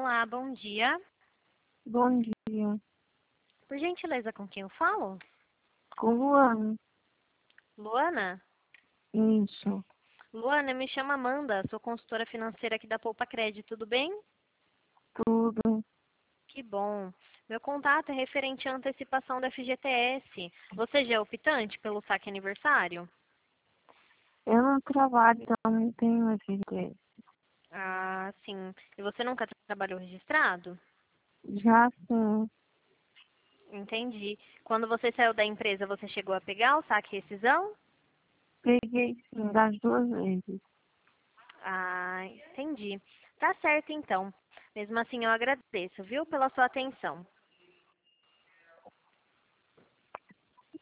Olá, bom dia. Bom dia. Por gentileza, com quem eu falo? Com Luana. Luana? Isso. Luana, me chamo Amanda, sou consultora financeira aqui da Poupa Crédito, tudo bem? Tudo. Que bom. Meu contato é referente à antecipação da FGTS. Você já é optante pelo saque aniversário? Eu não trabalho, então não tenho FGTS. Ah, sim. E você nunca trabalhou registrado? Já sim, Entendi. Quando você saiu da empresa, você chegou a pegar o saque rescisão? peguei sim, das duas vezes. Ah, entendi. Tá certo então. Mesmo assim, eu agradeço, viu, pela sua atenção.